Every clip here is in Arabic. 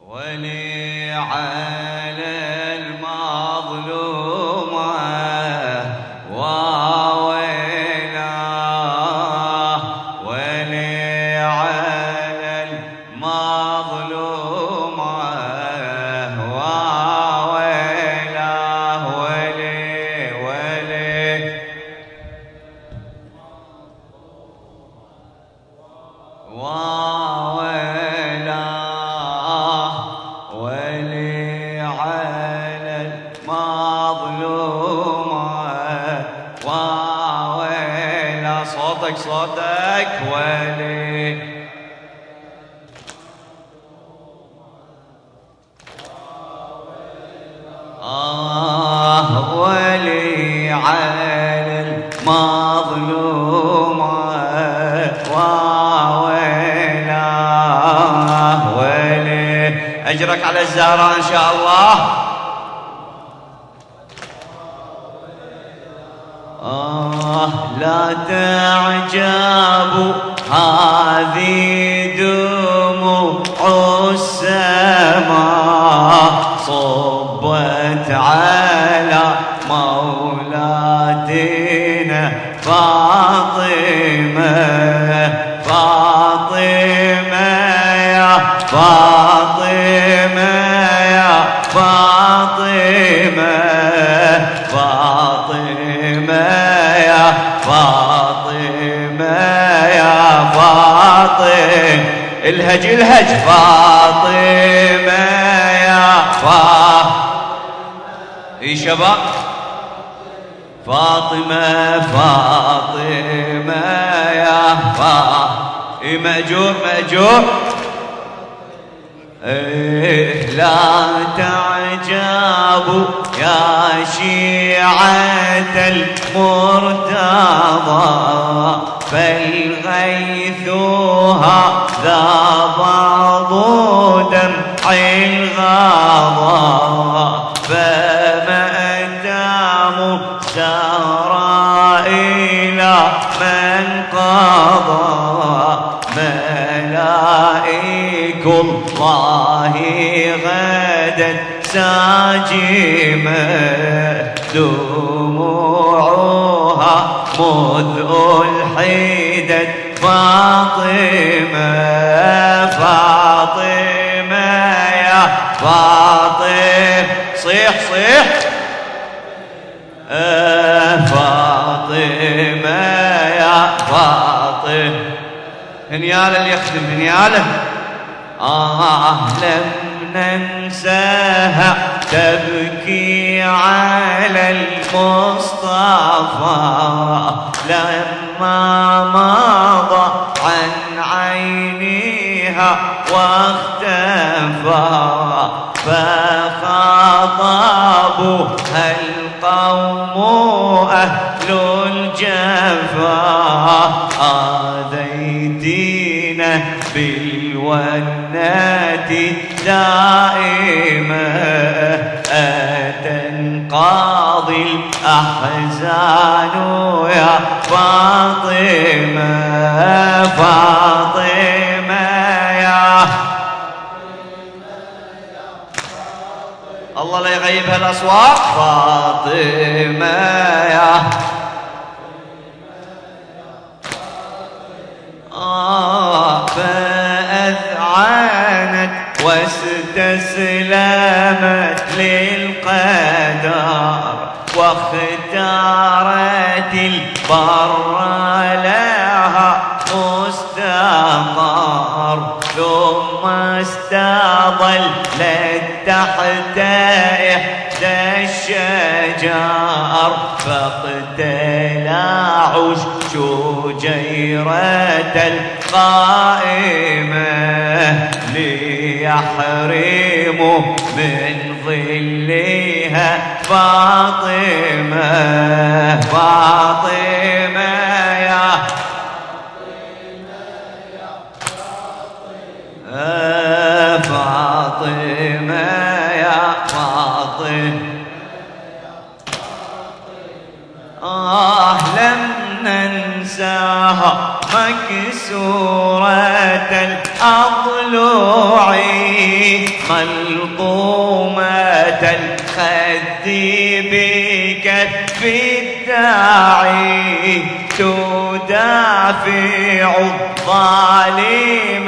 ولي على المظلومة واويلاه ولي على المظلومة واويلاه ولي على المظلومة واويلا صوتك ولي ولي على المظلومة واويلا ولي أجرك على الزهراء إن شاء الله. لا تعجبوا هذه دموع السماء صبت على مولاتنا فاطمة يا فاطمة يا فاطمة يا فاطمة يا فاطمة الهج فاطمة يا اي شباب فاطمة يا مأجور لا تعجبوا يا شيعة المرتضى فالغيث هذا بعض دمع الغضا فما داموا سارا إلى من قضى ملائك الله غدا ساجمة دموعها مذ ألحدت فاطمة يا فاطمة صيح فاطمة يا فاطمة هنياله اللي يخدم هنياله لم ننساها تبكي على المصطفى لما مضى عن عينيها واختفى فخاطبوها القوم أهل الجفا آذيتينا بالونات دائمة أتنقاضي الأحزان يا فاطمة يا الله لا يغيبها الأصوات فاطمة يا فأذعنت واستسلمت للقدر واختارت البر لها مستقر ثم استظلت تحت إحدى الشجر فاقتلع شجيرة القائمة ليحرموا من ظلها فاطمة يا فاطمة يا فاطمة لم ننساها مكسورة الأضلوع ملطومة الخد بكف الداعي تدافع الظالم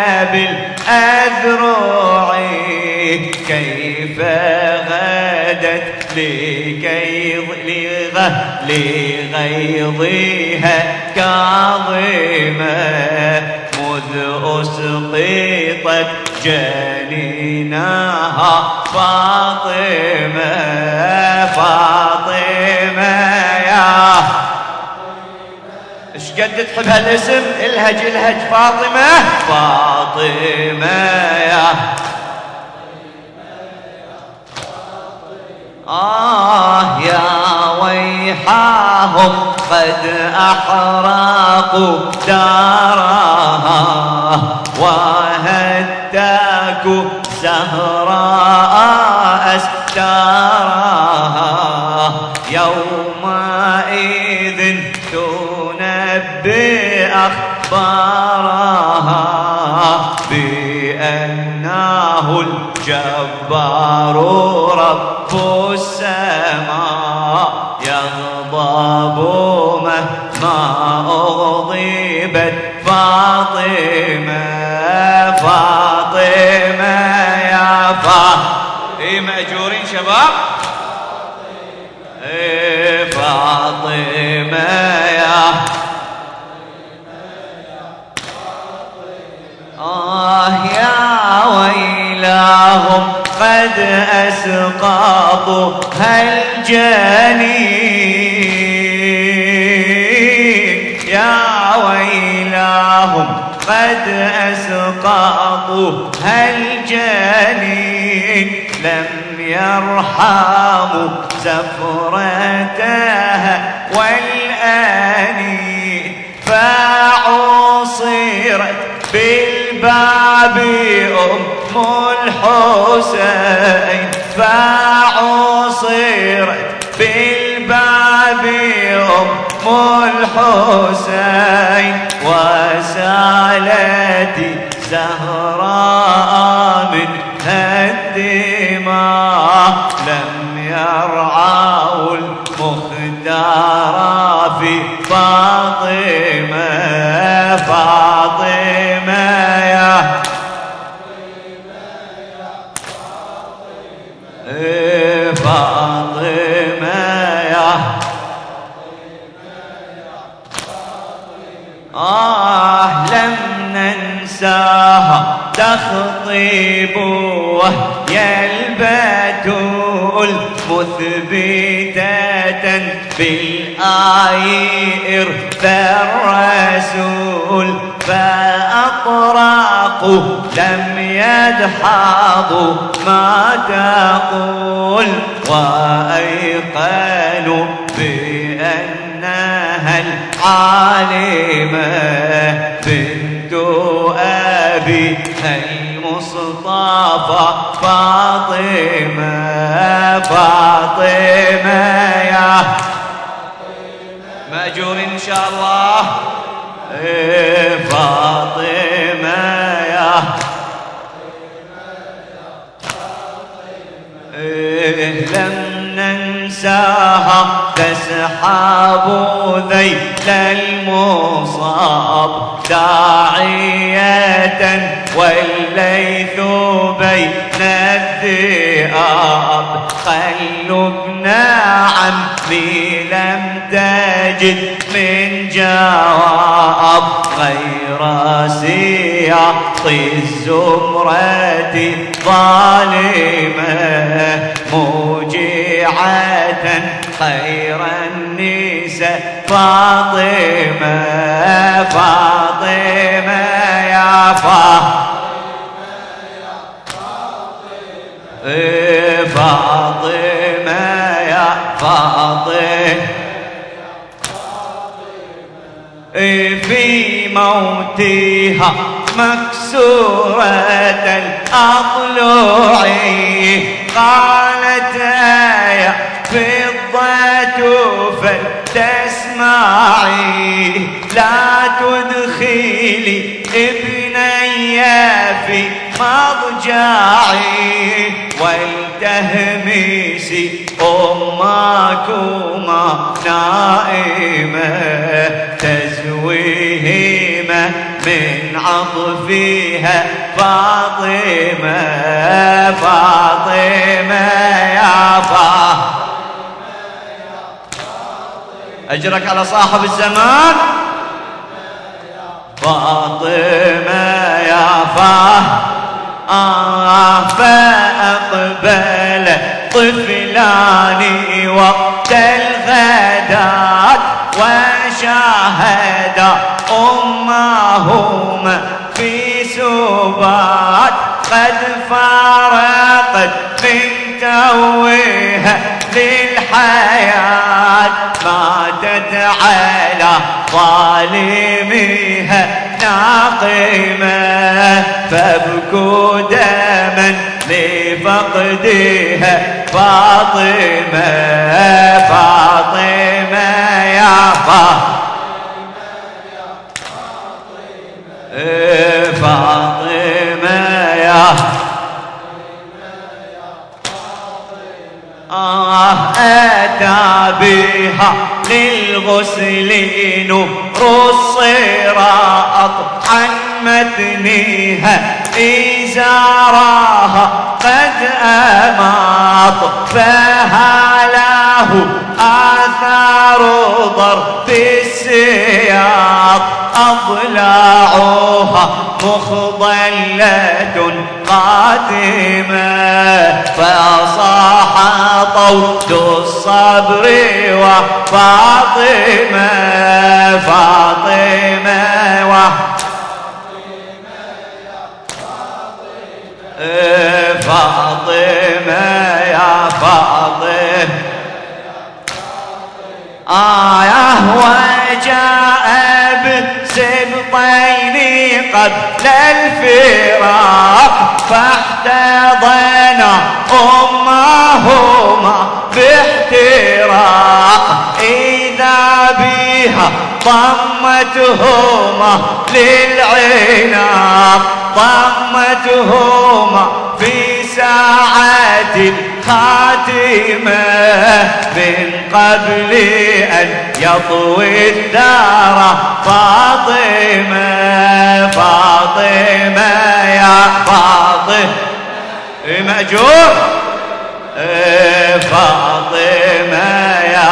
بالأذرع كيف غدت لغيظها كاظمة مذ أسقطت جنينها فاطمة فاطمة يا ايش قد تحب هالاسم الهج فاطمة فاطمة يا يا ويحاهم قد أحرقوا دارها وهتكوا زهراء أستارها يومئذ تنبئ أخبارها بأنه الجبار رب السماء يغضب مهما أغضبت فاطمة فاطمة يا فاطمة مأجورين شباب فاطمة يا يا ويلاهم قد أسقطوا هالجنين يا ويلاهم قد أسقطوا هالجنين لم يرحموا زفرتها والآنين فعصرت بالباب أم الحسين فعصرت بالباب أم الحسين وسالت زهراء منها الدماء لم يرعوا المختار في فاطمة فاطمة يا فاطمة يا لم ننساها تخطيب وهي البتول مثبتة بالآي إرث الرسول فأطرقوا لم يدحضوا ما تقول وأيقنوا بأنها العالمة بنت أبيها المصطفى فاطمة فاطمة يا مأجور إن شاء الله فاطمة يا لم ننساها تسحب ذيل المصاب داعية والليث بين الذئاب خلوا ابن عمي لم تجد من جواب غير سياط الزمرة ظالمة موجعة خير النساء فاطمة فاطمة يا فاطمة يا فاطمة في موتها مكسورة الأضلوع قالت آية فضة فلتسمعي لا تدخلي ابني في مضجعي أضجاعي والتهميسي أمكما نائمة تزويهمة من عطفها فاطمة فاطمة يا فاطمة. أجرك على صاحب الزمان. فاطمة يا فأقبل طفلان وقت الغداة وشاهد أمهما في سبات قد فارقت من توها للحياة ماتت على ظالميها ناقمة فابكوا دما لفقدها فاطمة فاطمة يا فاطمة يا أتى بها للغسل نور الصراط عن متنها إزارها قد أماط فهاله آثار ضرب السياط أضلاعها مخضلة قاتمة فصاح طود الصبر وفاطمة فاطمة فاطمة يا فاطمة وجاء بسبطين قبل الفراق فاحتضنا أمهما باحتراق إذا بها ضمتهما للعناق ضمتهما في ساعة خاتمة من قبل أن يطوي الدار فاطمة فاطمة يا فاطمة مأجور فاطمة يا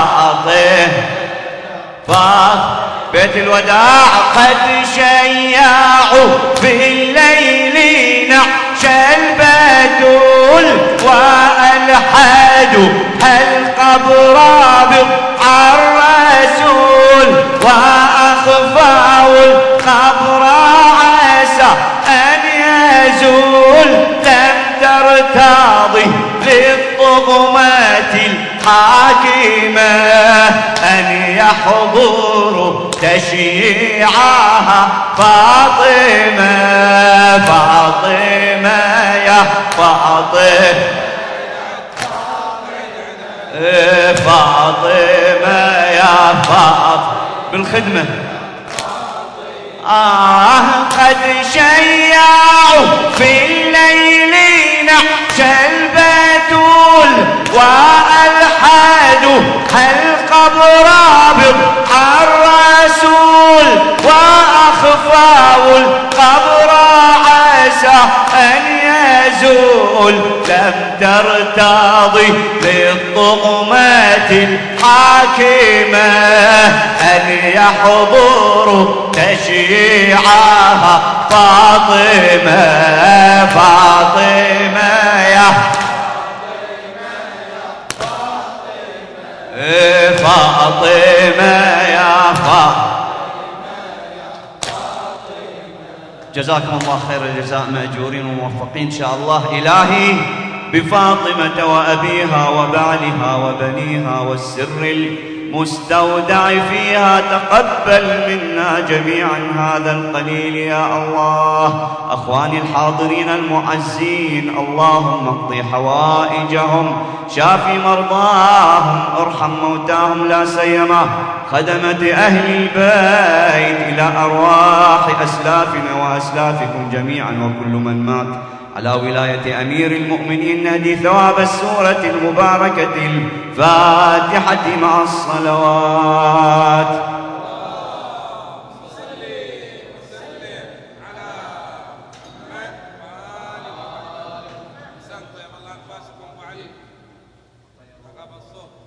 فاطمة بيت الوداع قد شيعوا في الليل نعش البتول وألحدوا القبر بضع الرسول وأخفوا القبر عسى أن يزول لم ترتضي للطغمات الحاكمة أن يحضروا تشييعها فاطمة فاطمة يا فاطمة فاطمة يا فاطمة بالخدمة قد شيعوا في الليل نعش البتول وألحدوا القبر بضع الرسول وأخفوا القبر عسى أن يزول لم ترتضي للطغمات الحاكمة أن يحضروا تشييعها فاطمة فاطمة يا فاطمة يا فاطمة. جزاكم الله خير الجزاء مأجورين وموفقين إن شاء الله. إلهي بفاطمة وأبيها وبعلها وبنيها والسر المستودع فيها تقبل منا جميعا هذا القليل يا الله. أخواني الحاضرين المعزين اللهم اقضي حوائجهم شافي مرضاهم ارحم موتاهم لا سيما خدمة أهل البيت إلى أرواح أسلافنا وأسلافكم جميعا وكل من مات على ولاية أمير المؤمنين نهدي ثواب السورة المباركة الفاتحة مع الصلوات. طيب الله أنفاسكم وعلي.